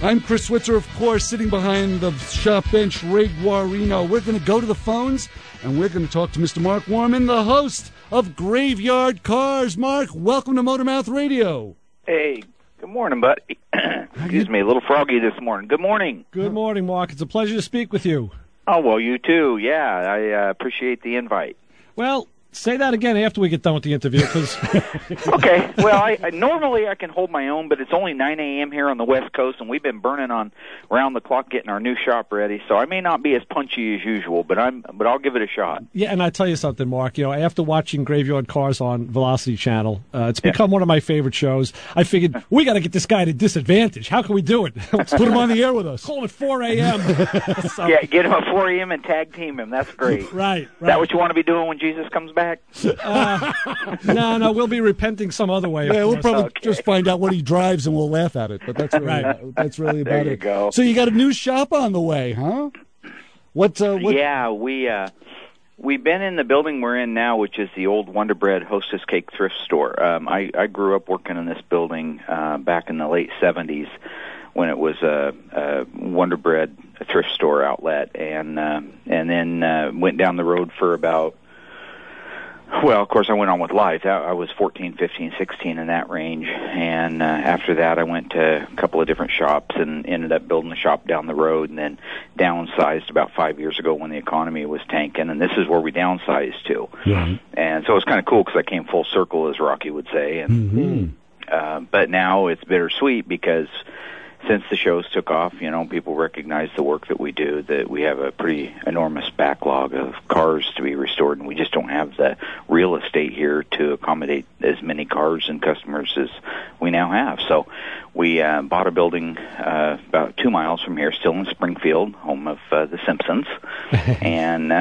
I'm Chris Switzer, of course, sitting behind the shop bench, Ray Guarino. We're going to go to the phones, and we're going to talk to Mr. Mark Warman, the host of Graveyard Cars. Mark, welcome to Motormouth Radio. Hey, good morning, buddy. Excuse me, a little froggy this morning. Good morning. Good morning, Mark. It's a pleasure to speak with you. Oh, well, you too. Yeah, I appreciate the invite. Well, say that again after we get done with the interview, because... Okay. Well, I normally I can hold my own, but it's only 9 a.m. here on the West Coast, and we've been burning on around the clock getting our new shop ready. So I may not be as punchy as usual, but I'll give it a shot. Yeah, and I tell you something, Mark. You know, after watching Graveyard Cars on Velocity Channel, it's become one of my favorite shows. I figured we got to get this guy at a disadvantage. How can we do it? Let's put him on the air with us. Call him at 4 a.m. So, yeah, get him at 4 a.m. and tag team him. That's great. Right. Is that what you want to be doing when Jesus comes back? No, we'll be repenting some other way. Yeah, we'll probably just find out what he drives and we'll laugh at it. But that's really, right. That's really about there you it. Go. So you got a new shop on the way, huh? What? Yeah, we've been in the building we're in now, which is the old Wonder Bread Hostess Cake thrift store. I grew up working in this building back in the late 70s when it was a Wonder Bread thrift store outlet, and then went down the road for about. Well, of course, I went on with life. I was 14, 15, 16 in that range. And after that, I went to a couple of different shops and ended up building a shop down the road and then downsized about 5 years ago when the economy was tanking. And this is where we downsized to. Mm-hmm. And so it was kind of cool because I came full circle, as Rocky would say. And but now it's bittersweet because since the shows took off, you know, people recognize the work that we do, that we have a pretty enormous backlog of cars to be restored, and we just don't have the real estate here to accommodate as many cars and customers as we now have. So we bought a building about 2 miles from here, still in Springfield, home of the Simpsons, and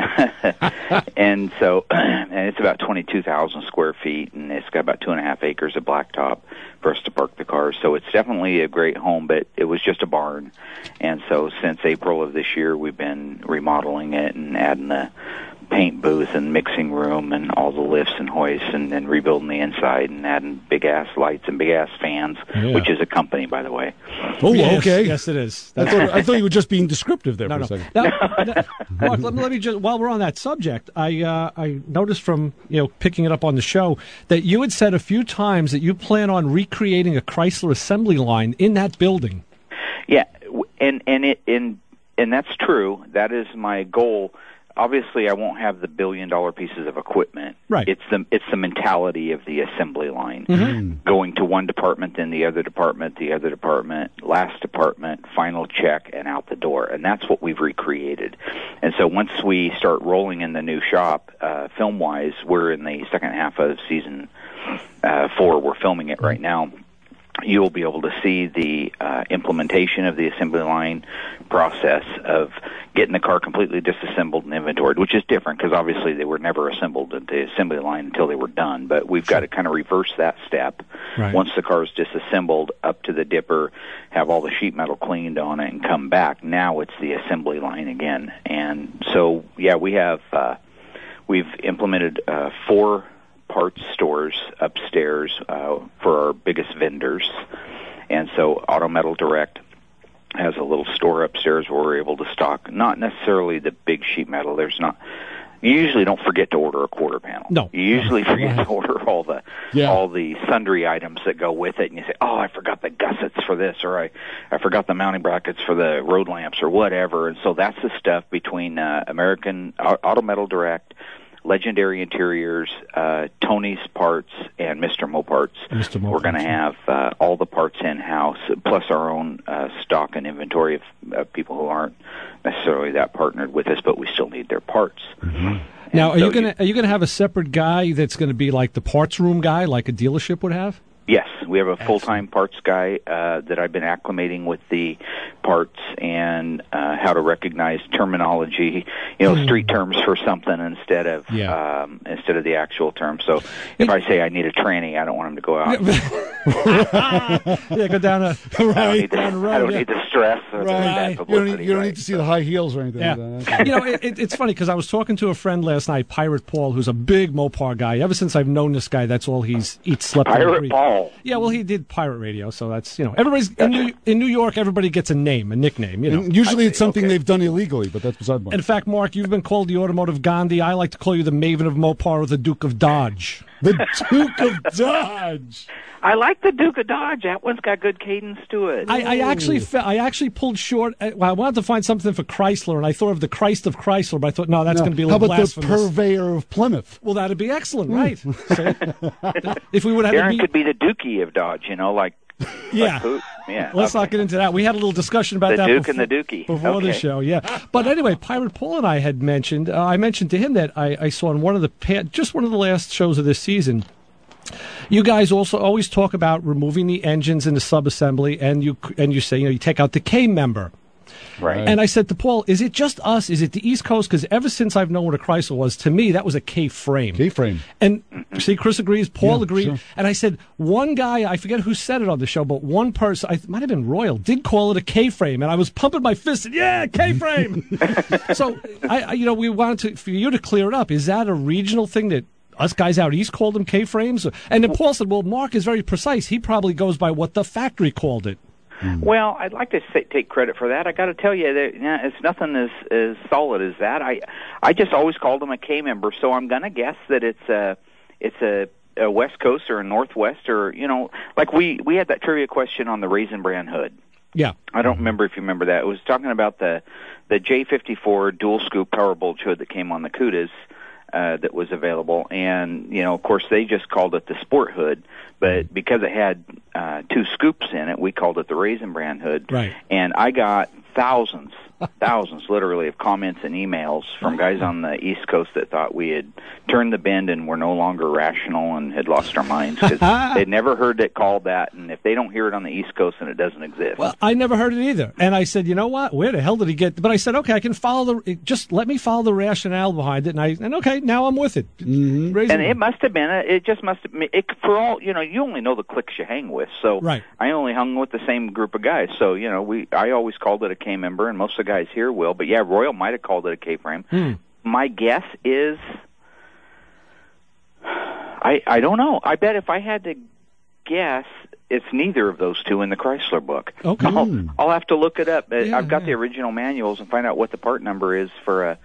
and it's about 22,000 square feet, and it's got about 2.5 acres of blacktop for us to park the cars. So it's definitely a great home, but it was just a barn. And so since April of this year, we've been remodeling it and adding the paint booth and mixing room and all the lifts and hoists, and then rebuilding the inside and adding big-ass lights and big-ass fans, which is a company, by the way. Oh, yes, okay. Yes, it is. I thought you were just being descriptive there for a second. Now, Mark, let me just, while we're on that subject, I noticed from picking it up on the show that you had said a few times that you plan on recreating a Chrysler assembly line in that building. Yeah, and that's true. That is my goal. Obviously, I won't have the billion-dollar pieces of equipment. Right. It's the mentality of the assembly line, going to one department, then the other department, last department, final check, and out the door. And that's what we've recreated. And so once we start rolling in the new shop, film-wise, we're in the second half of season 4. We're filming it right now. You'll be able to see the implementation of the assembly line process of getting the car completely disassembled and inventoried, which is different because obviously they were never assembled at the assembly line until they were done. But we've got to kind of reverse that step. Right. Once the car is disassembled, up to the dipper, have all the sheet metal cleaned on it, and come back. Now it's the assembly line again. And so, yeah, we've implemented 4 parts stores upstairs for our biggest vendors. And so Auto Metal Direct has a little store upstairs where we're able to stock not necessarily the big sheet metal. You usually don't forget to order a quarter panel. No. You usually forget to order all the sundry items that go with it, and you say, oh, I forgot the gussets for this, or I forgot the mounting brackets for the road lamps or whatever. And so that's the stuff between American Auto Metal Direct, Legendary Interiors, Tony's Parts, and Mr. Moparts. We're going to have all the parts in-house, plus our own stock and inventory of people who aren't necessarily that partnered with us, but we still need their parts. Mm-hmm. Now, are you going to have a separate guy that's going to be like the parts room guy, like a dealership would have? Yes, we have a full-time parts guy that I've been acclimating with the parts and how to recognize terminology, street terms for something instead of the actual term. So if I say I need a tranny, I don't want him to go out. Go down the road. I don't need the stress. Right. You don't need to see the high heels or anything. Yeah. Like that. It's funny because I was talking to a friend last night, Pirate Paul, who's a big Mopar guy. Ever since I've known this guy, that's all he's eats, slept, Pirate Paul. Yeah, well, he did pirate radio, so that's, everybody's in New York. Everybody gets a name, a nickname. And usually it's something they've done illegally, but that's beside the point. In fact, Mark, you've been called the automotive Gandhi. I like to call you the Maven of Mopar or the Duke of Dodge. The Duke of Dodge. I like the Duke of Dodge. That one's got good cadence to it. I actually pulled short. I wanted to find something for Chrysler, and I thought of the Christ of Chrysler, but I thought, no, that's going to be a little blasphemous. How about the Purveyor of Plymouth? Well, that'd be excellent, right? So, if we would have Darren could be the Dookie of Dodge, like. Yeah. Let's not get into that. We had a little discussion about that. The Duke and the Dookie. Before the show, yeah. But anyway, Pirate Paul and I had mentioned, I mentioned to him that I saw in one of the last shows of this season, you guys also always talk about removing the engines in the sub-assembly, and you say, you take out the K member. Right. And I said to Paul, is it just us? Is it the East Coast? Because ever since I've known what a Chrysler was, to me, that was a K-frame. K-frame. And see, Chris agrees, Paul agreed. Sure. And I said, one guy, I forget who said it on the show, but one person, it might have been Royal, did call it a K-frame. And I was pumping my fist, and yeah, K-frame. So, we wanted for you to clear it up. Is that a regional thing that us guys out east called them K-frames? And then Paul said, well, Mark is very precise. He probably goes by what the factory called it. Well, I'd like to take credit for that. I got to tell you that it's nothing as solid as that. I just always called them a K member, so I'm going to guess that it's a West Coast or a Northwest, or like we had that trivia question on the Raisin Bran hood. Yeah, I don't remember if you remember that. It was talking about the J54 dual scoop power bulge hood that came on the Cudas. That was available, and of course they just called it the Sport hood, but because it had 2 scoops in it, we called it the Raisin Bran hood. Right. And I got thousands literally of comments and emails from guys on the East Coast that thought we had turned the bend and were no longer rational and had lost our minds because they'd never heard it called that, and if they don't hear it on the East Coast, then it doesn't exist. Well, I never heard it either, and I said, you know what? Where the hell did he get? But I said, okay, I can follow just let me follow the rationale behind it, and okay, now I'm with it. Mm-hmm. And it must have been, for all, you only know the cliques you hang with, so right. I only hung with the same group of guys, so, I always called it a K member, and most of the guys here will, but yeah, Royal might have called it a K-frame. My guess is, I don't know. I bet if I had to guess, it's neither of those two in the Chrysler book. Okay. I'll have to look it up. Yeah, I've got the original manuals and find out what the part number is for a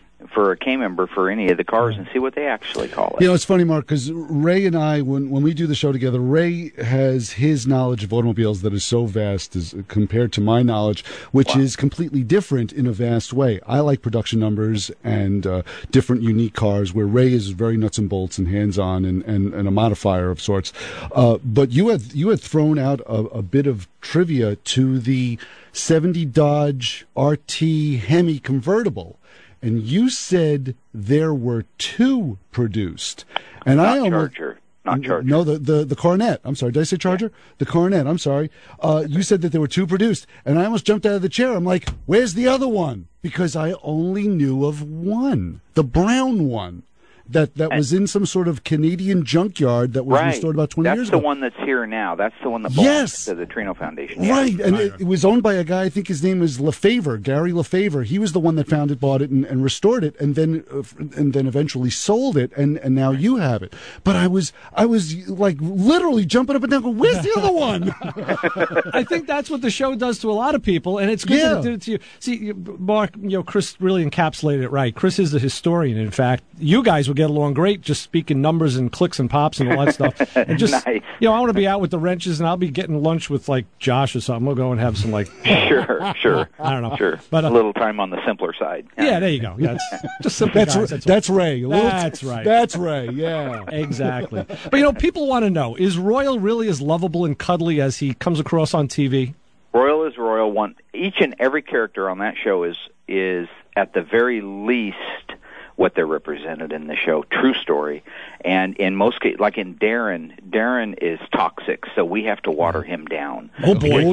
K member for any of the cars and see what they actually call it. It's funny, Mark, because Ray and I, when we do the show together, Ray has his knowledge of automobiles that is so vast as compared to my knowledge, which is completely different in a vast way. I like production numbers and different unique cars, where Ray is very nuts and bolts and hands-on and a modifier of sorts. But you had thrown out a bit of trivia to the 70 Dodge RT Hemi convertible. And you said there were 2 produced. And not Charger. No, the Coronet. I'm sorry. Did I say Charger? Yeah. The Coronet. I'm sorry. You said that there were 2 produced. And I almost jumped out of the chair. I'm like, where's the other one? Because I only knew of one. The brown one. That was in some sort of Canadian junkyard that was restored about 20 years ago. That's the one that's here now. That's the one that belongs to the Trino Foundation. Yeah. Right, and it was owned by a guy, I think his name is Lefevre, Gary Lefevre. He was the one that found it, bought it, and restored it, and then eventually sold it, and now you have it. But I was like literally jumping up and down, going, where's the other one? I think that's what the show does to a lot of people, and it's good that it did it to you. See, Mark, Chris really encapsulated it right. Chris is a historian, in fact. You guys get along great just speaking numbers and clicks and pops and all that stuff. And just, nice. I want to be out with the wrenches, and I'll be getting lunch with, like, Josh or something. We'll go and have some, like... Sure. I don't know. Sure. But, a little time on the simpler side. Yeah, there you go. Yeah, it's just simple guys. That's Ray. That's right. That's Ray, yeah. Exactly. But, people want to know, is Royal really as lovable and cuddly as he comes across on TV? Royal is Royal. Each and every character on that show is at the very least what they're represented in the show, true story. And in most cases, like in Darren is toxic, so we have to water him down. Oh boy,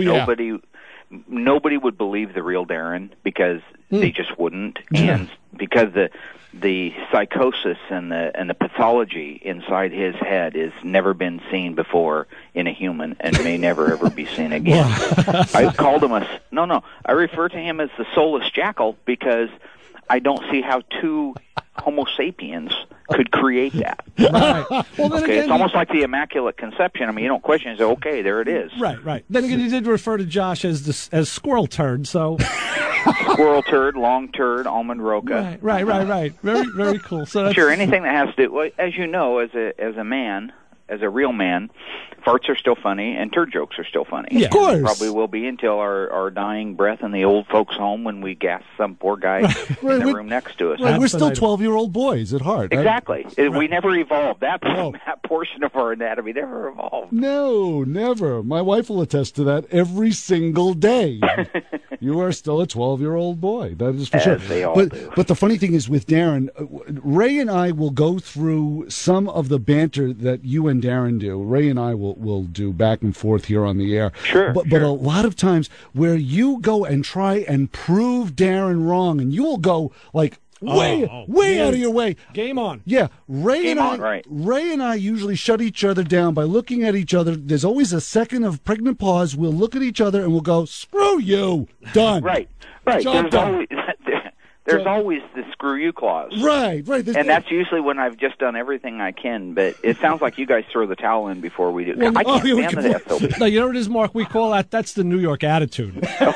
Nobody would believe the real Darren because they just wouldn't, and because the psychosis and the pathology inside his head has never been seen before in a human and may never ever be seen again. I called him I refer to him as the soulless jackal because I don't see how 2 Homo sapiens could create that. Right. Well, then Okay, again, it's almost like the Immaculate Conception. I mean, you don't question it. Say, okay, there it is. Right. Then again, you did refer to Josh as squirrel turd, so Squirrel turd, long turd, almond roca. right. Very cool. So that's, Sure, anything that has to, well, as you know, as a man, as a real man, farts are still funny and turd jokes are still funny. Yeah. Of course. They probably will be until our dying breath in the old folks' home when we gas some poor guy in the room next to us. Right, we're still Absolutely. 12-year-old boys at heart. Right? Exactly. We never evolved. That No. that portion of our anatomy never evolved. No, never. My wife will attest to that every single day. You are still a 12-year-old boy. That is for As sure. they all but, do. But the funny thing is with Darren, Ray and I will go through some of the banter that you and Darren do. Ray and I will do back and forth here on the air. Sure, But sure. a lot of times where you go and try and prove Darren wrong, and you will go like way yeah. out of your way. game on. Yeah, Ray Game and on, right. Ray and I usually shut each other down by looking at each other. There's always a second of pregnant pause. We'll look at each other and we'll go, "Screw you, done." Right. Job done. There's always the screw you clause. Right. There's And that's usually when I've just done everything I can, but it sounds like you guys throw the towel in before we do. Well, I can't we stand the SOB. No, you know what it is, Mark? We call that's the New York attitude.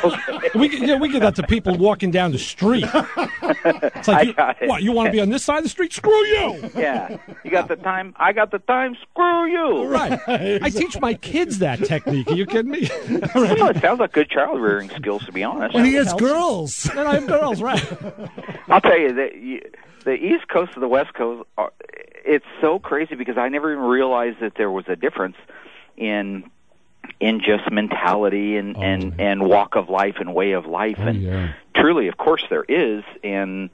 We get that to people walking down the street. It's like, I got it. what, you want to be on this side of the street? Screw you! Yeah. You got the time? I got the time? Screw you. Right. I teach my kids that technique. Are you kidding me? Well, it sounds like good child rearing skills, to be honest. and he has girls. And I have girls, right? I'll tell you that the East Coast and the West Coast, it's so crazy because I never even realized that there was a difference in just mentality and walk of life and way of life. And yeah. truly, of course, there is. And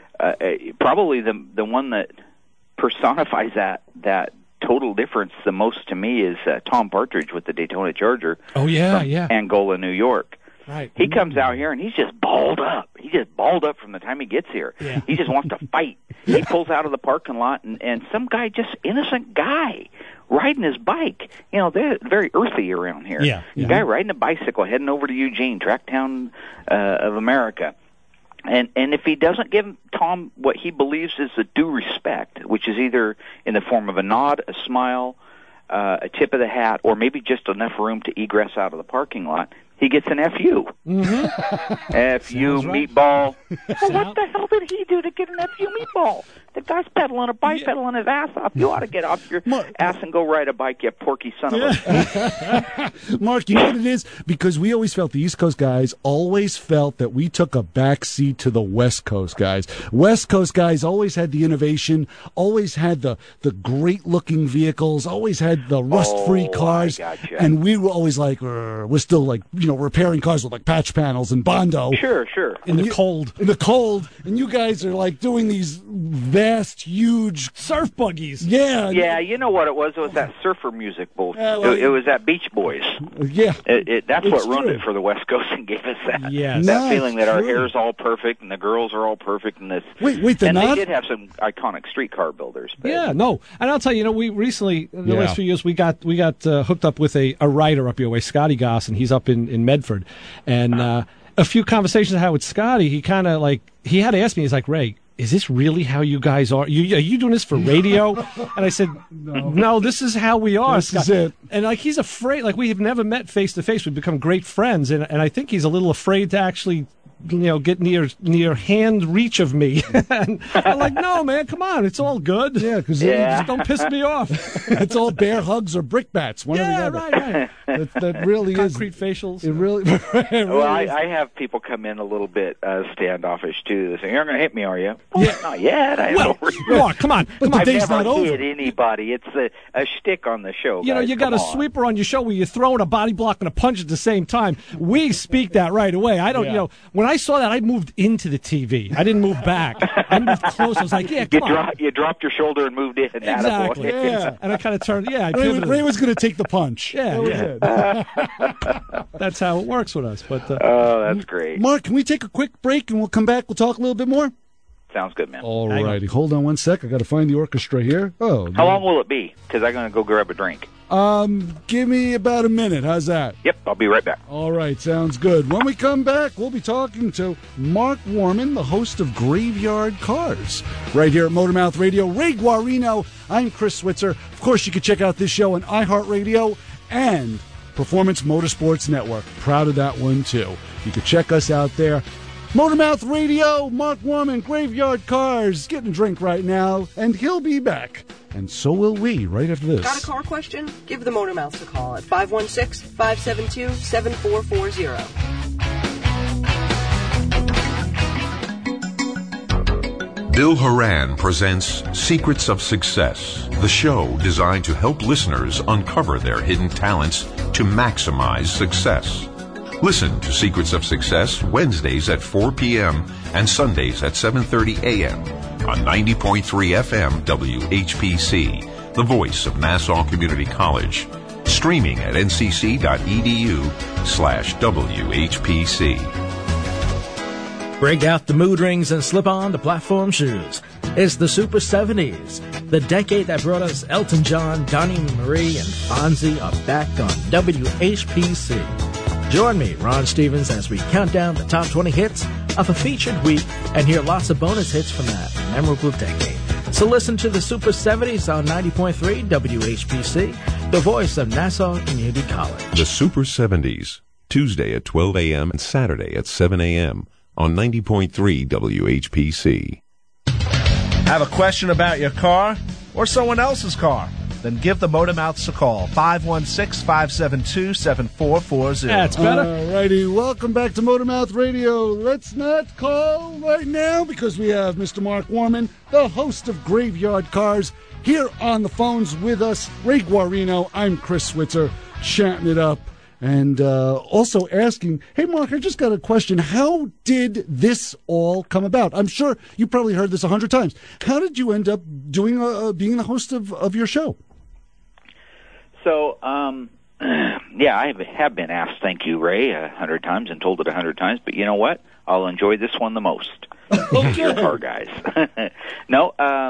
probably the one that personifies that total difference the most to me is Tom Partridge with the Daytona Charger. Oh, yeah. Angola, New York. Right. He comes out here and he's just balled up. He's just balled up from the time he gets here. Yeah. He just wants to fight. He pulls out of the parking lot and some guy, just innocent guy, riding his bike. You know, they're very earthy around here. Yeah. The guy riding a bicycle heading over to Eugene, track town of America. And if he doesn't give Tom what he believes is the due respect, which is either in the form of a nod, a smile, a tip of the hat, or maybe just enough room to egress out of the parking lot, he gets an FU. Mm-hmm. FU right. meatball. Well, what the hell did he do to get an FU meatball? The guy's pedaling a bike, pedaling his ass off. You ought to get off your ass and go ride a bike, you porky son of a... Mark, you know what it is? Because we always felt the East Coast guys always felt that we took a backseat to the West Coast guys. West Coast guys always had the innovation, always had the great-looking vehicles, always had the rust-free cars. I gotcha. And we were always like, we're still like, repairing cars with like patch panels and Bondo. Sure. In the cold. In the cold. And you guys are like doing these vast, huge Surf buggies. Yeah. Yeah, you know what it was? It was that surfer music bullshit. Yeah, well, it was that Beach Boys. Yeah. That's It's what ruined true. it for the West Coast and gave us that, Yes. that No, feeling it's that our true. hair's all perfect and the girls are all perfect and this. Wait, they're and not? they did have some iconic streetcar builders. But Yeah, no, and I'll tell you, we recently in the Yeah. last few years we got hooked up with a writer up your way, Scotty Goss, and he's up in Medford, and a few conversations I had with Scotty, he kind of he had to ask me, he's like, Ray, is this really how you guys are? Are you doing this for radio? And I said, no, this is how we are. This is it. And he's afraid, we have never met face to face. We've become great friends, and I think he's a little afraid to actually get near hand reach of me. And I'm like, no, man, come on, it's all good. Yeah, because Just don't piss me off. it's all bear hugs or brickbats. One Yeah, or the other. right. That really Concrete is. facials. It really. It really Well, is. I have people come in a little bit standoffish too. They say, "You're going to hit me, are you?" Well, not yet. I Well, have no reason. Mark, come on. But the I've day's never not over. hit anybody. It's a shtick on the show. You know, guys. you got Come a on. sweeper on your show where you're throwing a body block and a punch at the same time. We speak that right away. I don't, Yeah. when I saw that, I moved into the TV. I didn't move back. I moved close. I was like, yeah, come on. You dropped your shoulder and moved in. Exactly. Attaboy. Yeah. And I kind of turned, I Ray, pivoted. Ray was going to take the punch. Yeah, That was yeah. it. That's how it works with us. But Oh, that's great. Mark, can we take a quick break and we'll come back? We'll talk a little bit more. Sounds good, man. All righty. Hold on one sec. I got to find the orchestra here. Oh, How long will it be? Because I'm going to go grab a drink. Give me about a minute. How's that? Yep, I'll be right back. All right, sounds good. When we come back, we'll be talking to Mark Warman, the host of Graveyard Cars, right here at Motormouth Radio. Ray Guarino, I'm Chris Switzer. Of course, you can check out this show on iHeartRadio and Performance Motorsports Network. Proud of that one, too. You can check us out there. Motormouth Radio, Mark Warman, Graveyard Cars, getting a drink right now, and he'll be back. And so will we right after this. Got a car question? Give the Motormouth a call at 516-572-7440. Bill Horan presents Secrets of Success, the show designed to help listeners uncover their hidden talents to maximize success. Listen to Secrets of Success Wednesdays at 4 p.m. and Sundays at 7:30 a.m. on 90.3 FM WHPC, the voice of Nassau Community College. Streaming at ncc.edu/WHPC. Break out the mood rings and slip on the platform shoes. It's the Super 70s. The decade that brought us Elton John, Donnie Marie, and Fonzie are back on WHPC. Join me, Ron Stevens, as we count down the top 20 hits of a featured week and hear lots of bonus hits from that memorable decade. So listen to the Super 70s on 90.3 WHPC, the voice of Nassau Community College. The Super 70s, Tuesday at 12 a.m. and Saturday at 7 a.m. on 90.3 WHPC. Have a question about your car or someone else's car? Then give the Motormouths a call, 516-572-7440. That's better. All righty, welcome back to Motormouth Radio. Let's not call right now because we have Mr. Mark Warman, the host of Graveyard Cars, here on the phones with us. Ray Guarino, I'm Chris Switzer, chatting it up. And also asking, hey, Mark, I just got a question. How did this all come about? I'm sure you probably heard this 100 times. How did you end up doing being the host of your show? So, yeah, I have been asked, thank you, Ray, 100 times and told it 100 times. But you know what? I'll enjoy this one the most. Your car guys. No,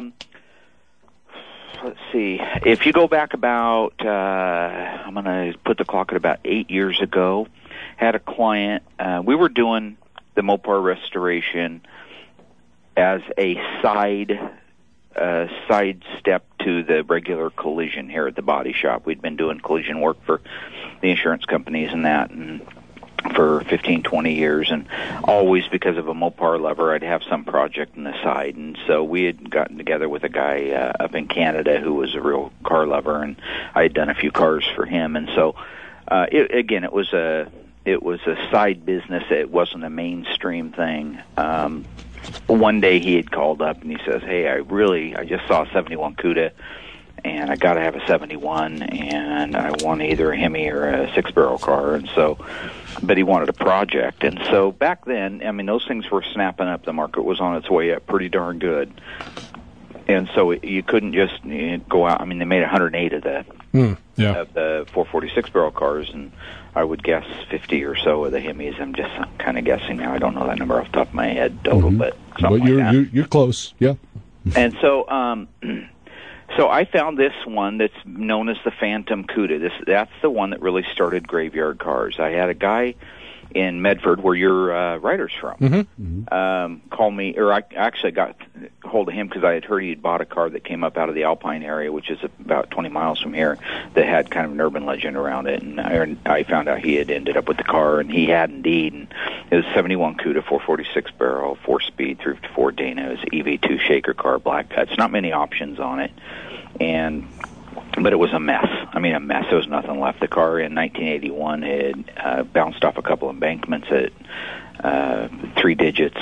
let's see. If you go back about, I'm going to put the clock at about 8 years ago, had a client. We were doing the Mopar restoration as a side step to the regular collision here at the body shop. We'd been doing collision work for the insurance companies and that, and for 15, 20 years, and always because of a Mopar lover, I'd have some project on the side. And so we had gotten together with a guy up in Canada who was a real car lover, and I had done a few cars for him. And so, it was a side business. It wasn't a mainstream thing. One day he had called up and he says, hey, I just saw a 71 Cuda, and I got to have a 71, and I want either a Hemi or a six-barrel car. And so, but he wanted a project. And so back then, I mean, those things were snapping up. The market was on its way up pretty darn good. And so you couldn't just go out. I mean, they made 108 of the 446 barrel cars, and I would guess 50 or so of the Hemis. I'm just kind of guessing now. I don't know that number off the top of my head total, but something like that. You're close, yeah. And so, so I found this one that's known as the Phantom Cuda. That's the one that really started Graveyard Cars. I had a guy in Medford, where your writer's from, call me, or I actually got hold of him because I had heard he had bought a car that came up out of the Alpine area, which is about 20 miles from here, that had kind of an urban legend around it. And I found out he had ended up with the car, and he had indeed. And it was a 71 Cuda, 446 barrel, 4-speed, 354 Dana. It was an EV2 shaker car, black guts. Not many options on it, but it was a mess. I mean, a mess. There was nothing left. The car in 1981 had bounced off a couple embankments at 3 digits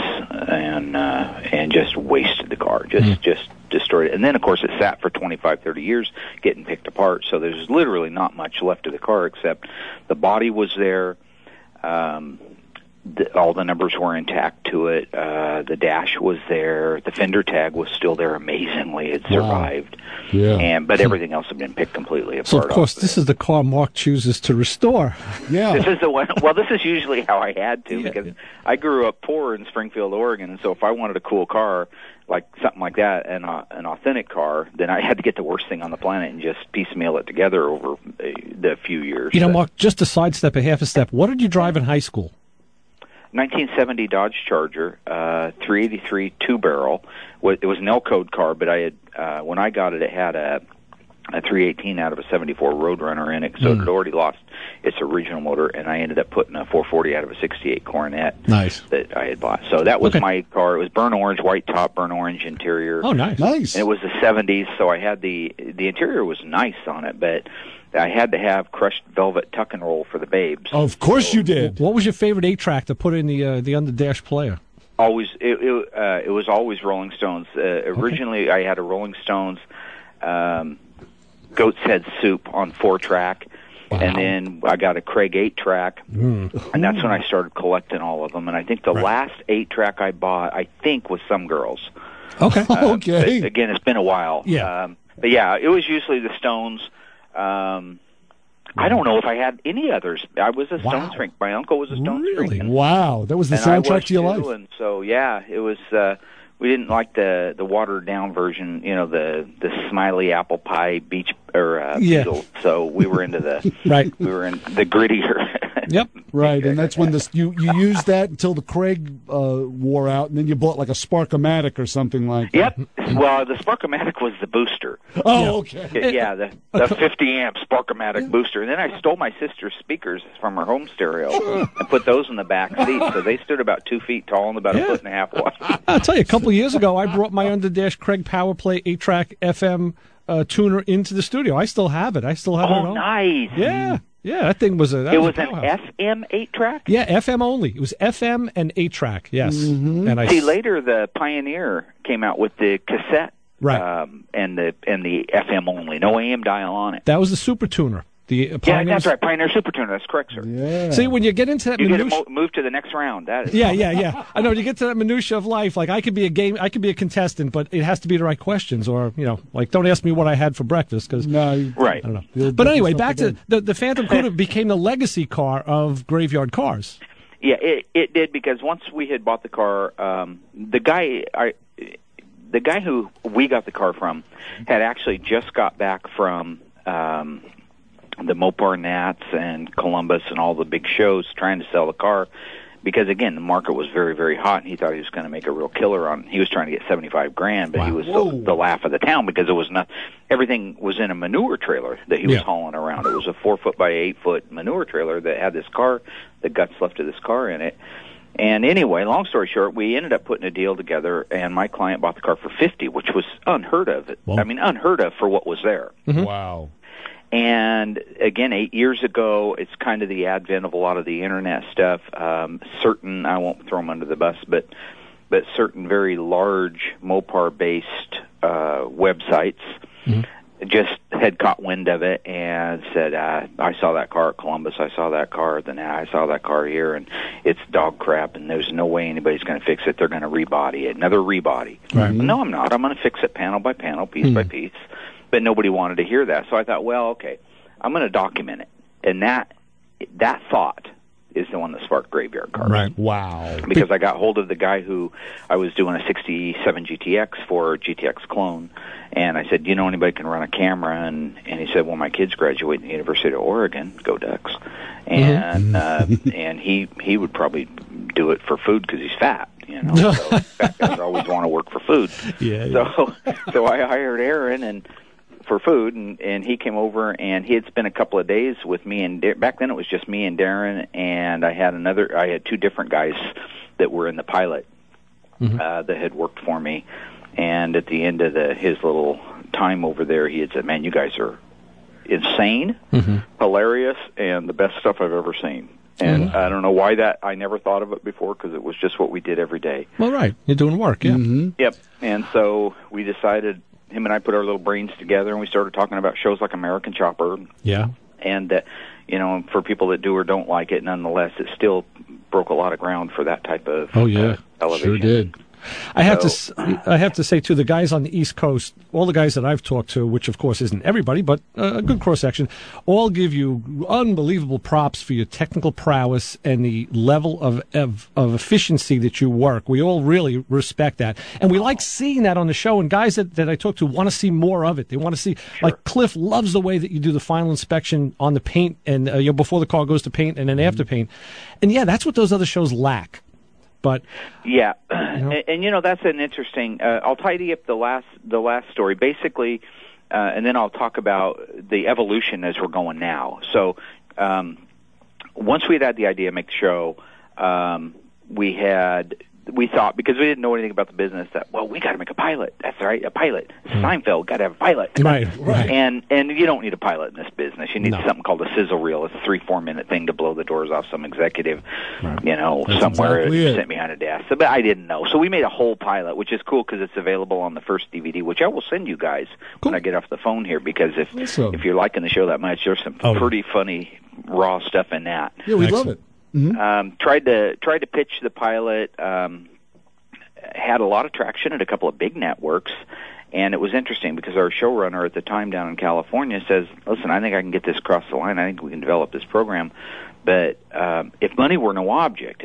and just wasted the car. Just destroyed it. And then, of course, it sat for 25, 30 years getting picked apart. So there's literally not much left of the car except the body was there. all the numbers were intact to it. The dash was there. The fender tag was still there amazingly. It survived. Yeah. But everything else had been picked completely apart. So, of course, off this is the car Mark chooses to restore. Yeah. This is the one. Well, this is usually how I had to, because I grew up poor in Springfield, Oregon, and so if I wanted a cool car, like something like that, and an authentic car, then I had to get the worst thing on the planet and just piecemeal it together over the few years. You know, Mark, just to sidestep a half a step, what did you drive in high school? 1970 Dodge Charger, 383 two-barrel. It was an L-code car, but I had when I got it, it had a 318 out of a 74 Roadrunner in it, so it had already lost its original motor, and I ended up putting a 440 out of a 68 Coronet that I had bought. So that was my car. It was burnt orange, white top, burnt orange interior. Oh, nice. Nice. And it was the 70s, so I had the interior was nice on it, but I had to have crushed velvet tuck and roll for the babes. Of course you did. What was your favorite 8-track to put in the under dash player? Always, it was always Rolling Stones. Originally, I had a Rolling Stones Goat's Head Soup on 4-track, and then I got a Craig 8-track, and that's when I started collecting all of them. And I think the last 8-track I bought, I think, was Some Girls. Okay. Okay. But again, it's been a while. Yeah. But yeah, it was usually the Stones. I don't know if I had any others. I was a Stones freak. My uncle was a Stones freak. Really? Wow. That was the And I soundtrack was to your too, life. And so, yeah, it was. We didn't like the watered down version, you know, the smiley apple pie beach or Beatles. So we were into the we were in the grittier. Yep. Right, and that's when you used that until the Craig wore out, and then you bought like a Sparkomatic or something like that. Yep. Well, the Sparkomatic was the booster. Oh, okay. Yeah, the 50 amp Sparkomatic booster. And then I stole my sister's speakers from her home stereo and put those in the back seat. So they stood about 2 feet tall and about a foot and a half wide. I'll tell you, a couple of years ago, I brought my Underdash Craig Powerplay 8-track FM tuner into the studio. I still have it. I still have it at home. Nice. Yeah. Yeah, that thing was a. It was an FM 8-track? Yeah, FM only. It was FM and 8-track, yes. Mm-hmm. And See, later the Pioneer came out with the cassette, right, and the FM only, no AM dial on it. That was the Super Tuner. Yeah, that's right, Pioneer Super Tuner. That's correct, sir. Yeah. See, when you get into that, you get to move to the next round. That is yeah. I know. When you get to that minutia of life, like I could be a contestant, but it has to be the right questions, or like don't ask me what I had for breakfast because right. I don't know. But anyway, back to the Phantom Cuda became the legacy car of Graveyard Cars. Yeah, it did, because once we had bought the car, the guy who we got the car from had actually just got back from the Mopar Nats and Columbus and all the big shows trying to sell the car, because again the market was very, very hot, and he thought he was going to make a real killer on. He was trying to get $75,000, but he was the laugh of the town, because it was not everything was in a manure trailer that he was hauling around. It was a 4-foot by 8-foot manure trailer that had this car, the guts left of this car in it. And anyway, long story short, we ended up putting a deal together, and my client bought the car for $50,000, which was unheard of. Wow. I mean, unheard of for what was there. Mm-hmm. Wow. And again, 8 years ago, it's kind of the advent of a lot of the internet stuff. Certain, I won't throw them under the bus, but certain very large Mopar-based websites just had caught wind of it and said, I saw that car at Columbus, I saw that car, then I saw that car here, and it's dog crap, and there's no way anybody's going to fix it. They're going to rebody it, another rebody. Right. No, I'm not. I'm going to fix it panel by panel, piece by piece. But nobody wanted to hear that. So I thought, well, okay, I'm going to document it. And that thought is the one that sparked Graveyard Cars. Right. Wow. Because I got hold of the guy who I was doing a 67 GTX for, GTX clone, and I said, do you know anybody can run a camera? And he said, well, my kids graduate in the University of Oregon, go Ducks. And and he would probably do it for food because he's fat. So fat guys always want to work for food. So I hired Aaron for food, and he came over, and he had spent a couple of days with me, and back then it was just me and Darren, and I had two different guys that were in the pilot that had worked for me, and at the end of his little time over there, he had said, man, you guys are insane, hilarious, and the best stuff I've ever seen. And I don't know why I never thought of it before, because it was just what we did every day. Well, right. You're doing work, yeah. Yep. And so we decided, him and I put our little brains together, and we started talking about shows like American Chopper. Yeah. And, for people that do or don't like it, nonetheless, it still broke a lot of ground for that type of television. Sure did. I have to say too, the guys on the East Coast, all the guys that I've talked to, which of course isn't everybody, but a good cross section, all give you unbelievable props for your technical prowess and the level of efficiency that you work. We all really respect that, and we like seeing that on the show. And guys that I talk to want to see more of it. They want to see, like Cliff loves the way that you do the final inspection on the paint and before the car goes to paint and then after paint, and that's what those other shows lack. But and that's an interesting. I'll tidy up the last story basically, and then I'll talk about the evolution as we're going now. So once we'd had the idea to make the show, we thought, because we didn't know anything about the business, that we got to make a pilot. That's right, a pilot. Seinfeld, got to have a pilot. Right. And you don't need a pilot in this business. You need something called a sizzle reel. It's a 3-4 minute thing to blow the doors off some executive, somewhere sitting behind a desk. So, but I didn't know. So we made a whole pilot, which is cool because it's available on the first DVD, which I will send you guys when I get off the phone here, because if you're liking the show that much, there's some pretty funny raw stuff in that. Yeah, we love it. Mm-hmm. Tried to pitch the pilot. Had a lot of traction at a couple of big networks, and it was interesting because our showrunner at the time down in California says, "Listen, I think I can get this across the line. I think we can develop this program, but if money were no object,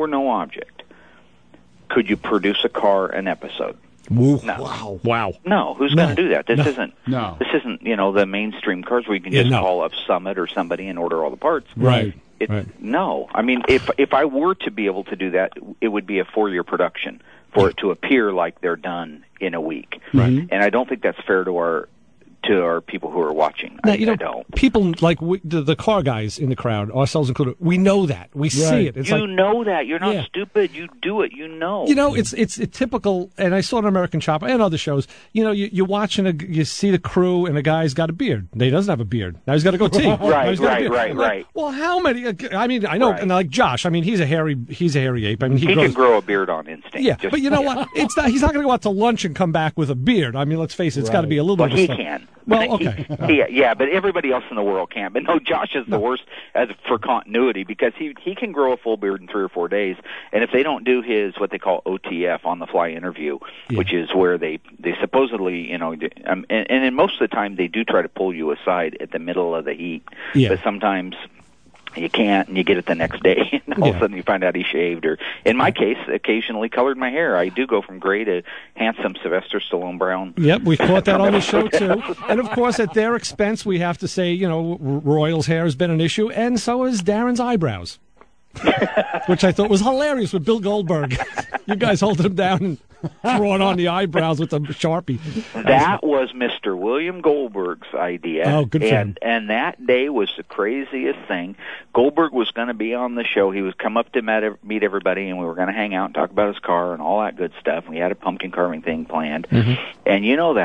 could you produce a car an episode?" No. Wow. No, who's going to do that? This isn't the mainstream cars where you can just call up Summit or somebody and order all the parts. Right. No. I mean, if I were to be able to do that, it would be a 4-year production for it to appear like they're done in a week. Right. And I don't think that's fair to our people who are watching. Now, I don't. People like the car guys in the crowd, ourselves included, we know that. We see it. It's know that. You're not stupid. You do it. You know. It's typical, and I saw it on American Chopper and other shows. You're watching, you see the crew, and a guy's got a beard. He doesn't have a beard. Now he's got to go tee. Right. Well, how many? I mean, I know, and like Josh, I mean, he's a hairy ape. I mean, he can grow a beard on instinct. Yeah, but you know what? He's not going to go out to lunch and come back with a beard. I mean, let's face it, it's got to be a little bit of he stuff. Can. Well, okay. But everybody else in the world can't. But no, Josh is the worst for continuity, because he can grow a full beard in 3 or 4 days, and if they don't do his what they call OTF, on the fly interview, which is where they supposedly and in most of the time they do try to pull you aside at the middle of the heat, but sometimes you can't, and you get it the next day, and all of a sudden you find out he shaved, or in my case, occasionally colored my hair. I do go from gray to handsome Sylvester Stallone brown. Yep, we caught that on the show too. And of course, at their expense, we have to say, Royal's hair has been an issue, and so is Darren's eyebrows, which I thought was hilarious with Bill Goldberg. You guys holding him down and drawing on the eyebrows with a Sharpie. That was Mr. William Goldberg's idea. Oh, good for him. And that day was the craziest thing. Goldberg was going to be on the show. He was come up to meet everybody, and we were going to hang out and talk about his car and all that good stuff. We had a pumpkin carving thing planned. Mm-hmm. And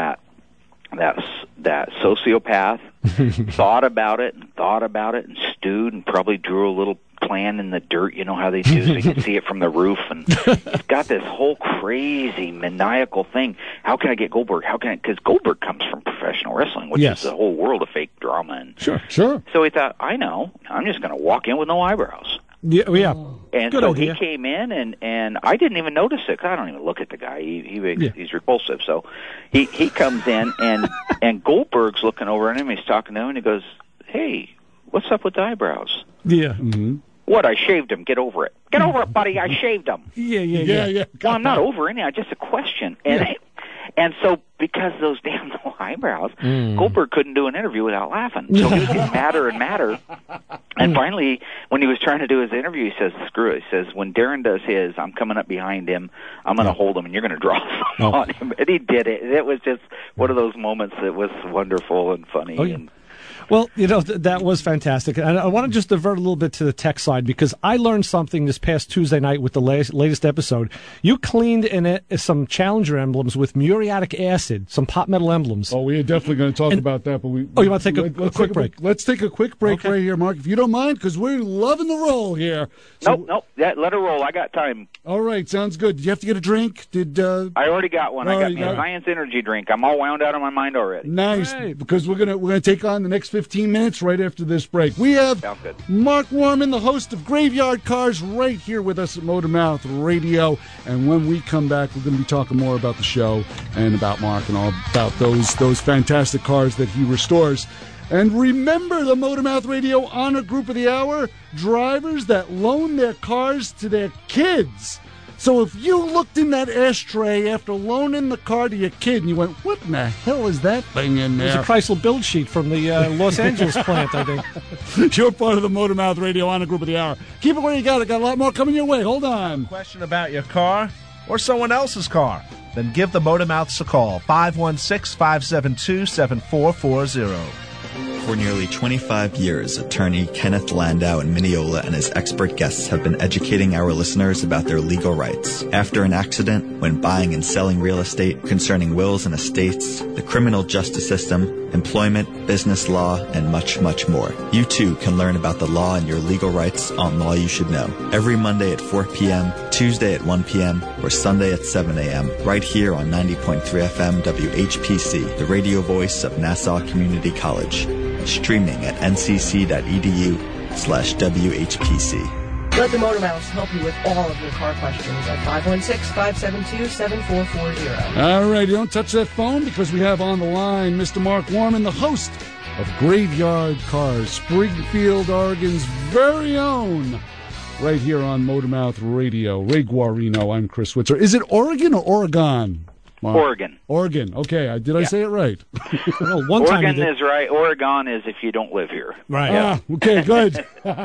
that sociopath thought about it and stewed and probably drew a little plan in the dirt, how they do, so you can see it from the roof, and he's got this whole crazy maniacal thing. How can I get Goldberg? Because Goldberg comes from professional wrestling, which is a whole world of fake drama. And Sure. So he thought, I know, I'm just going to walk in with no eyebrows. Yeah. And good so idea. he came in, and I didn't even notice it, because I don't even look at the guy. He's repulsive. So he comes in, and Goldberg's looking over at him. He's talking to him, and he goes, "Hey, what's up with the eyebrows?" Yeah. Mm-hmm. What? I shaved him. Get over it. Get over it, buddy. I shaved him. Yeah. Well, I'm not over it. Just a question. And so, because those damn no eyebrows, Goldberg couldn't do an interview without laughing. So he was getting madder and madder. And finally, when he was trying to do his interview, he says, "Screw it." He says, "When Darren does his, I'm coming up behind him. I'm going to hold him, and you're going to draw on him." And he did it. It was just one of those moments that was wonderful and funny. And well, that was fantastic. And I want to just divert a little bit to the tech side, because I learned something this past Tuesday night with the latest episode. You cleaned in some Challenger emblems with muriatic acid, some pot metal emblems. Oh, we are definitely going to talk about that. But you want to take a quick break? Let's take a quick break right here, Mark, if you don't mind, because we're loving the roll here. So, nope. Let her roll. I got time. All right, sounds good. Did you have to get a drink? I already got one. I got me a Science Energy drink. I'm all wound out of my mind already. Nice, because we're gonna take on the next 15 minutes right after this break. We have Sounds good. Mark Warman, the host of Graveyard Cars, right here with us at Motormouth Radio. And when we come back, we're going to be talking more about the show and about Mark and all about those fantastic cars that he restores. And remember the Motormouth Radio Honor Group of the Hour, drivers that loan their cars to their kids. So if you looked in that ashtray after loaning the car to your kid and you went, what in the hell is that thing in there? There's a Chrysler build sheet from the Los Angeles plant, I think. You're part of the Motormouth Radio Honor Group of the Hour. Keep it where you got it. Got a lot more coming your way. Hold on. Question about your car or someone else's car? Then give the Motormouths a call. 516-572-7440. For nearly 25 years, attorney Kenneth Landau in Mineola and his expert guests have been educating our listeners about their legal rights. After an accident, when buying and selling real estate, concerning wills and estates, the criminal justice system, employment, business law, and much, much more. You too can learn about the law and your legal rights on Law You Should Know. Every Monday at 4 p.m., Tuesday at 1 p.m., or Sunday at 7 a.m., right here on 90.3 FM WHPC, the radio voice of Nassau Community College. Streaming at ncc.edu/WHPC. Let the Motormouths help you with all of your car questions at 516-572-7440. All right, don't touch that phone because we have on the line Mr. Mark Warman, the host of Graveyard Cars, Springfield, Oregon's very own, right here on Motormouth Radio. Ray Guarino, I'm Chris Switzer. Is it Oregon or Oregon? Mark? Oregon. Okay, did I say it right? Well, one time Oregon is right. Oregon is if you don't live here. Right. Yeah. Okay, good.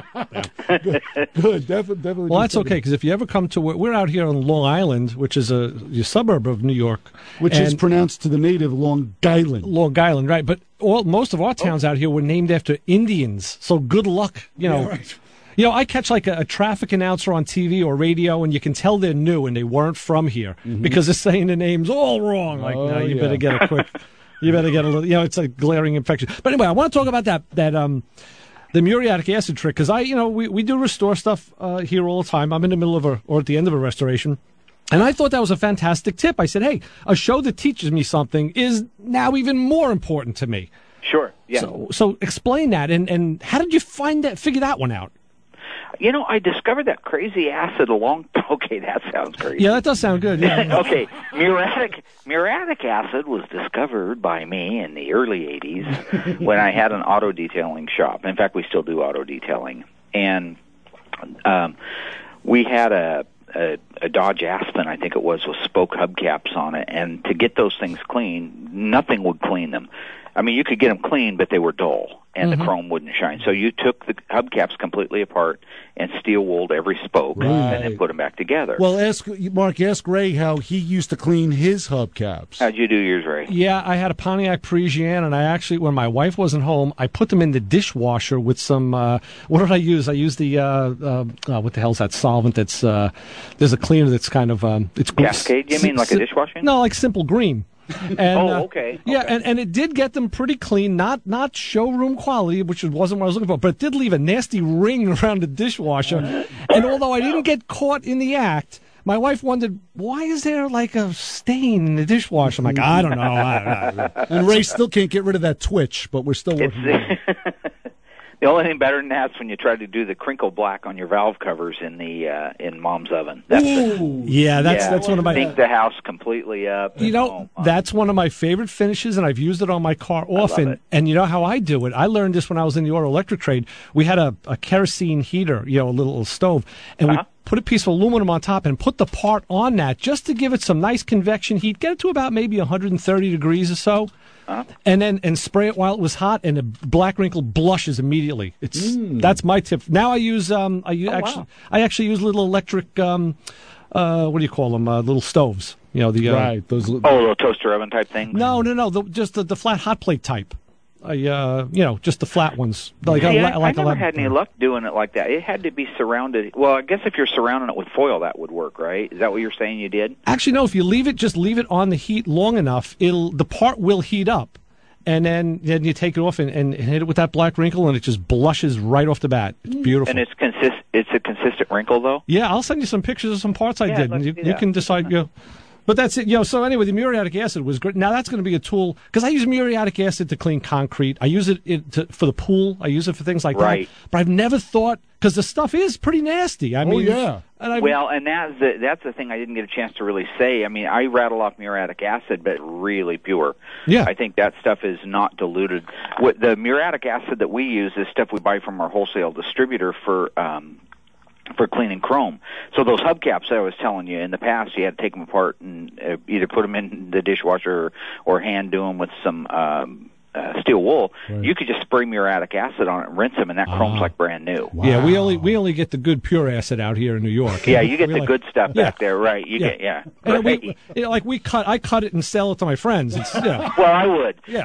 Good. Definitely. Well, that's okay, because if you ever come to we're out here on Long Island, which is a suburb of New York. Which is pronounced to the native Long Island. Long Island, right. But most of our towns out here were named after Indians, so good luck, Yeah, right. You know, I catch like a traffic announcer on TV or radio, and you can tell they're new and they weren't from here because they're saying the names all wrong. Like, no, you better get a quick, you better get a little, it's a glaring infection. But anyway, I want to talk about that the muriatic acid trick, because we do restore stuff here all the time. I'm in the middle of or at the end of a restoration. And I thought that was a fantastic tip. I said, hey, a show that teaches me something is now even more important to me. Sure, yeah. So explain that, and how did you figure that one out? I discovered that crazy acid okay, that sounds crazy. Yeah, that does sound good. Yeah. Okay, muriatic acid was discovered by me in the early 80s when I had an auto detailing shop. In fact, we still do auto detailing. And we had a Dodge Aspen, I think it was, with spoke hubcaps on it. And to get those things clean, nothing would clean them. I mean, you could get them clean, but they were dull, and the chrome wouldn't shine. So you took the hubcaps completely apart and steel-wooled every spoke and then put them back together. Well, ask Ray how he used to clean his hubcaps. How'd you do yours, Ray? Yeah, I had a Pontiac Parisienne, and I actually, when my wife wasn't home, I put them in the dishwasher with some, what did I use? I used the, what the hell's that solvent that's, there's a cleaner that's kind of, it's Cascade, you mean, like a dishwashing? No, like Simple Green. And, okay. Yeah, and it did get them pretty clean, not showroom quality, which wasn't what I was looking for, but it did leave a nasty ring around the dishwasher. And although I didn't get caught in the act, my wife wondered, why is there like a stain in the dishwasher? I'm like, I don't know. And Ray still can't get rid of that twitch, but we're still working on it. The only thing better than that's when you try to do the crinkle black on your valve covers in Mom's oven. That's one of my. Stink the house completely up. That's one of my favorite finishes, and I've used it on my car often. I love it. And you know how I do it? I learned this when I was in the auto electric trade. We had a kerosene heater, a little stove, and we put a piece of aluminum on top and put the part on that just to give it some nice convection heat. Get it to about maybe 130 degrees or so. And then spray it while it was hot, and the black wrinkle blushes immediately. That's my tip. Now I use I actually use little electric what do you call them? Little stoves. Those little toaster oven type things. No, just the flat hot plate type. Just the flat ones. I never had any luck doing it like that. It had to be surrounded. Well, I guess if you're surrounding it with foil, that would work, right? Is that what you're saying you did? Actually, no. If you leave it on the heat long enough, the part will heat up, and then you take it off and hit it with that black wrinkle, and it just blushes right off the bat. It's beautiful. And it's a consistent wrinkle, though. Yeah, I'll send you some pictures of some parts I did, and you can decide. But that's it. So anyway, the muriatic acid was great. Now that's going to be a tool, because I use muriatic acid to clean concrete. I use it for the pool. I use it for things like that. But I've never thought, because the stuff is pretty nasty. I mean, yeah. And that's the thing I didn't get a chance to really say. I mean, I rattle off muriatic acid, but really pure. Yeah. I think that stuff is not diluted. What the muriatic acid that we use is stuff we buy from our wholesale distributor for cleaning chrome. So those hubcaps I was telling you, in the past you had to take them apart and either put them in the dishwasher or hand do them with some steel wool. Right. You could just spray muriatic acid on it and rinse them, and that chrome's like brand new. Wow. Yeah, we only get the good pure acid out here in New York. Yeah, you get the good stuff back there, right? You get Right. I cut it and sell it to my friends. It's, Well, I would. Yeah.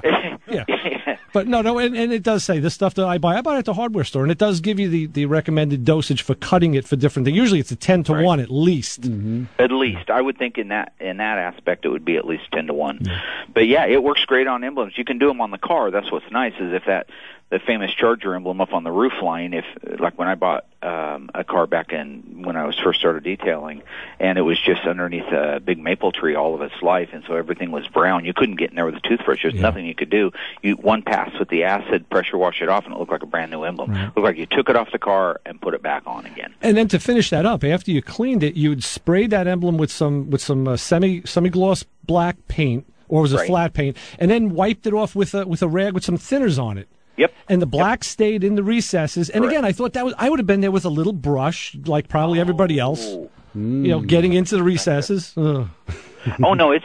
But no, and it does say the stuff that I buy it at the hardware store, and it does give you the recommended dosage for cutting it for different things. Usually it's a 10 to 1 at least. Mm-hmm. At least. I would think in that aspect it would be at least 10 to 1. Yeah. But yeah, it works great on emblems. You can do them on the car. That's what's nice, is if the famous Charger emblem up on the roof line, like when I bought a car back when I was first started detailing, and it was just underneath a big maple tree all of its life, and so everything was brown. You couldn't get in there with a toothbrush. There's nothing you could do. One pass with the acid, pressure wash it off, and it looked like a brand new emblem. Right. It looked like you took it off the car and put it back on again. And then to finish that up, after you cleaned it, you'd sprayed that emblem with some semi-gloss black paint, or was it flat paint, and then wiped it off with a rag with some thinners on it. Yep. And the black stayed in the recesses. And again, I thought I would have been there with a little brush, like probably everybody else, getting into the recesses. Oh no,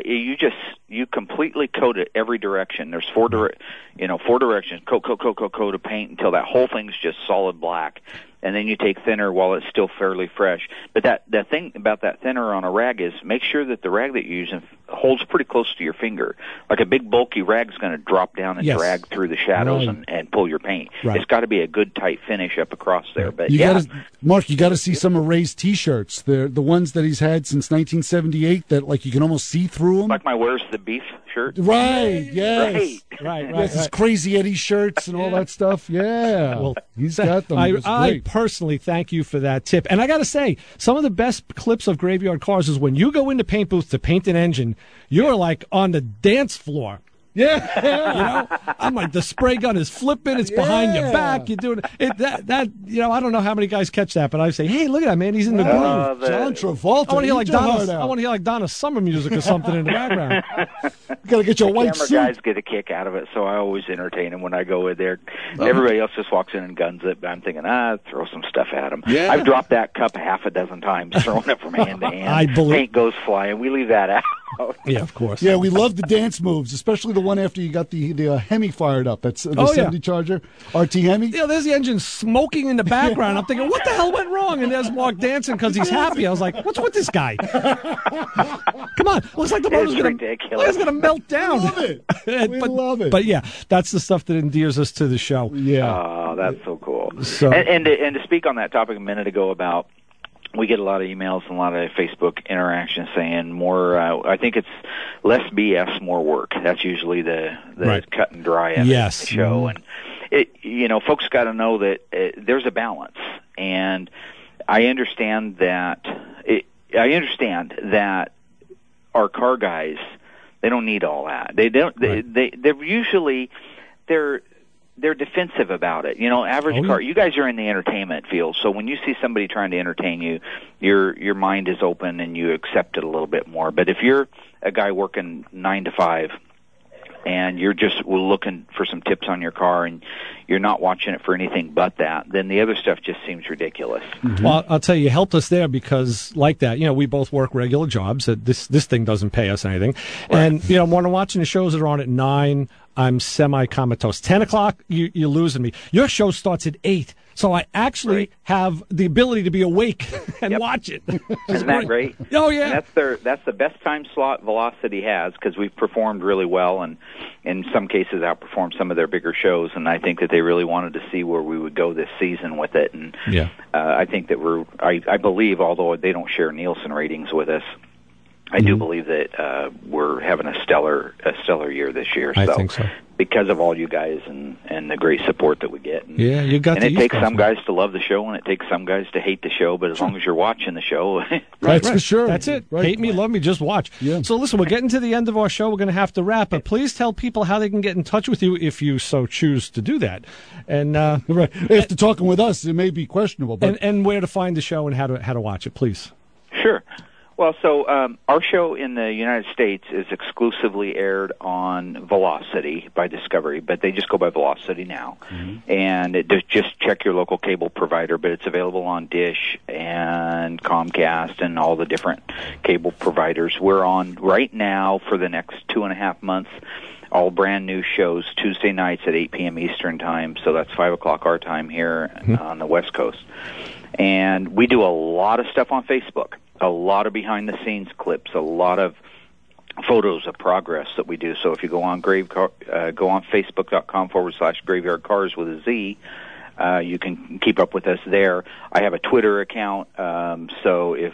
you completely coat it every direction. There's four directions. Coat of paint until that whole thing's just solid black. And then you take thinner while it's still fairly fresh. But the thing about that thinner on a rag is make sure that the rag that you're using holds pretty close to your finger. Like a big bulky rag's going to drop down and drag through the shadows and pull your paint. Right. It's got to be a good tight finish up across there. But Mark, you got to see some of Ray's T-shirts. They're the ones that he's had since 1978 that like you can almost see through them. Like my Where's the Beef shirt. Right. Yes. Right. Yes, his Crazy Eddie shirts and all that stuff. Yeah. Well, he's got them. I personally thank you for that tip. And I got to say, some of the best clips of Graveyard Cars is when you go into paint booth to paint an engine, you're like on the dance floor. Yeah. I'm like, the spray gun is flipping, it's behind your back, you're doing it. I don't know how many guys catch that, but I say, hey, look at that, man, he's in the groove. John Travolta. I want to hear like Donna Summer music or something in the background. You got to get your white camera suit. Guys get a kick out of it, so I always entertain them when I go in there. Everybody else just walks in and guns it, but I'm thinking, throw some stuff at them. Yeah. I've dropped that cup half a dozen times, throwing it from hand to hand. Paint goes flying. We leave that out. Yeah, of course. Yeah, we love the dance moves, especially the one after you got the Hemi fired up. That's the 70 Charger RT Hemi. Yeah, there's the engine smoking in the background. I'm thinking, what the hell went wrong? And there's Mark dancing because he's happy. I was like, what's with this guy? Come on, looks like the motor's going to melt down. Love it. We love it. But yeah, that's the stuff that endears us to the show. Yeah. Oh, that's so cool. So, and to speak on that topic a minute ago about. We get a lot of emails and a lot of Facebook interactions saying more. I think it's less BS, more work. That's usually the cut and dry of the show. And folks got to know that there's a balance. And I understand that. I understand that our car guys, they don't need all that. They don't. They're usually they're defensive about it. Average car. You guys are in the entertainment field, so when you see somebody trying to entertain you, your mind is open and you accept it a little bit more. But if you're a guy working 9 to 5 and you're just looking for some tips on your car and you're not watching it for anything but that, then the other stuff just seems ridiculous. Mm-hmm. Well, I'll tell you helped us there because like that, we both work regular jobs. This thing doesn't pay us anything. Right. And, when I'm watching the shows that are on at 9, I'm semi-comatose. 10 o'clock, you're losing me. Your show starts at 8. So I actually have the ability to be awake and watch it. Isn't that great? Oh, yeah. And that's the best time slot Velocity has because we've performed really well and in some cases outperformed some of their bigger shows. And I think that they really wanted to see where we would go this season with it. And I think that I believe, although they don't share Nielsen ratings with us, I do believe that we're having a stellar year this year. I think so. Because of all you guys and the great support that we get. And, yeah, you got. And it takes some guys to love the show, and it takes some guys to hate the show. But as long as you're watching the show, That's for sure. That's it. Right. Hate me, love me, just watch. Yeah. So listen, we're getting to the end of our show. We're going to have to wrap, but please tell people how they can get in touch with you if you so choose to do that. And right. After talking with us, it may be questionable, but and where to find the show and how to watch it, please. Sure. Well, so our show in the United States is exclusively aired on Velocity by Discovery, but they just go by Velocity now. Mm-hmm. And just check your local cable provider, but it's available on Dish and Comcast and all the different cable providers. We're on right now for the next 2.5 months, all brand new shows Tuesday nights at 8 p.m. Eastern Time, so that's 5 o'clock our time here on the West Coast. And we do a lot of stuff on Facebook. A lot of behind-the-scenes clips, a lot of photos of progress that we do. So if you go on Facebook.com/Graveyard Cars with a Z, you can keep up with us there. I have a Twitter account, so if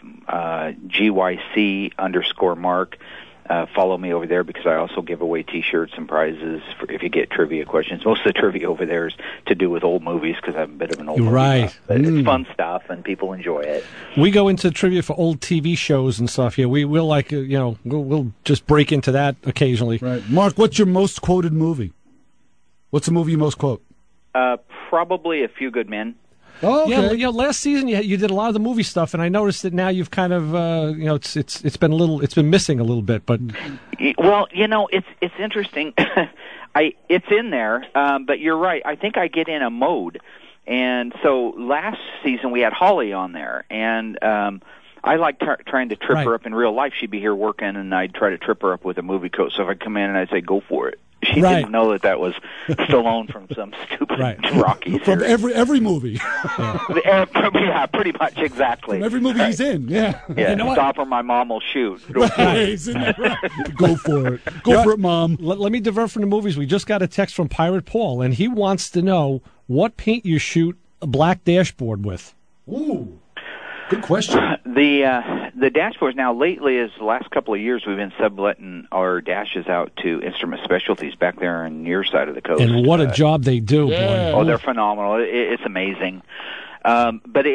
GYC_Mark, follow me over there because I also give away T-shirts and prizes if you get trivia questions. Most of the trivia over there is to do with old movies because I'm a bit of an old movie buff. But it's fun stuff and people enjoy it. We go into trivia for old TV shows and stuff. Yeah, we'll we'll just break into that occasionally. Right, Mark. What's your most quoted movie? What's the movie you most quote? Probably A Few Good Men. Oh, okay. Yeah. Last season you did a lot of the movie stuff, and I noticed that now you've kind of it's been missing a little bit. But well, it's interesting. It's in there, but you're right. I think I get in a mode, and so last season we had Holly on there, and I like trying to trip her up in real life. She'd be here working, and I'd try to trip her up with a movie quote. So if I come in and I'd say, "Go for it." She didn't know that was Stallone from some stupid Rocky series. From every movie. Yeah, pretty much, exactly. From every movie he's in, yeah. You know Stop or my mom will shoot. Go for it. Go for it, Mom. Let me divert from the movies. We just got a text from Pirate Paul, and he wants to know what paint you shoot a black dashboard with. Ooh. Good question. The dashboards now lately is the last couple of years we've been subletting our dashes out to Instrument Specialties back there on your side of the coast. And what a job they do, boy. Oh, they're phenomenal. It's amazing. But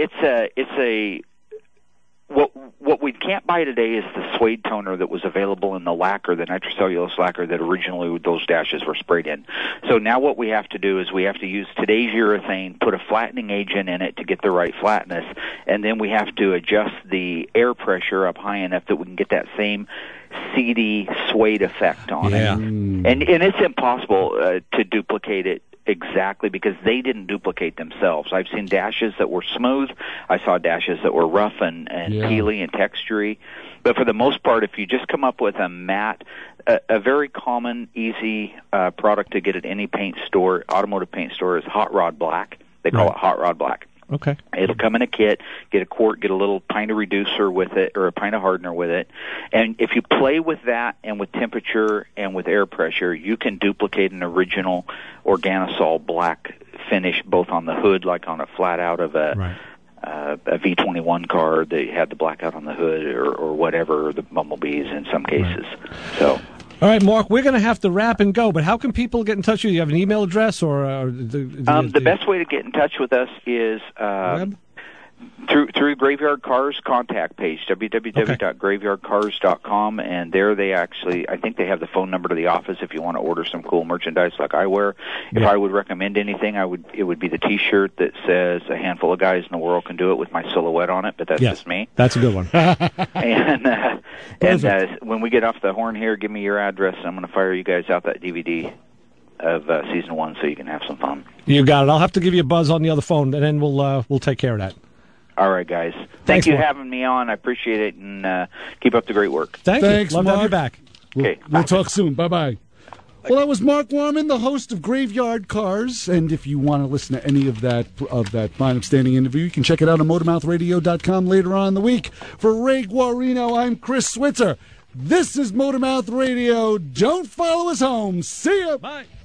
what we can't buy today is the suede toner that was available in the lacquer, the nitrocellulose lacquer that originally those dashes were sprayed in. So now what we have to do is we have to use today's urethane, put a flattening agent in it to get the right flatness, and then we have to adjust the air pressure up high enough that we can get that same seedy suede effect on it. And it's impossible to duplicate it exactly because they didn't duplicate themselves. I've seen dashes that were smooth. I saw dashes that were rough and peely and textury. But for the most part, if you just come up with a matte, a very common, easy product to get at any paint store, automotive paint store, is Hot Rod Black. They call it Hot Rod Black. Okay. It'll come in a kit, get a quart, get a little pint of reducer with it, or a pint of hardener with it. And if you play with that and with temperature and with air pressure, you can duplicate an original Organosol black finish both on the hood, like on a flat out of a V21 car that had the blackout on the hood or whatever, the Bumblebees in some cases. So. All right, Mark, we're going to have to wrap and go, but how can people get in touch with you? Do you have an email address or the best way to get in touch with us is through Graveyard Cars contact page, www.graveyardcars.com, and there I think they have the phone number to the office if you want to order some cool merchandise like I wear. If I would recommend anything, it would be the T-shirt that says "A handful of guys in the world can do it" with my silhouette on it, but that's just me. That's a good one. and when we get off the horn here, give me your address, and I'm going to fire you guys out that DVD of season 1 so you can have some fun. You got it. I'll have to give you a buzz on the other phone, and then we'll take care of that. All right, guys. Thank you for having me on. I appreciate it, and keep up the great work. Thanks, Love Mark. to have you back. Okay, we'll talk soon. Bye-bye. Well, that was Mark Warman, the host of Graveyard Cars, and if you want to listen to any of that fine, upstanding interview, you can check it out on MotorMouthRadio.com later on in the week. For Ray Guarino, I'm Chris Switzer. This is Motormouth Radio. Don't follow us home. See ya. Bye.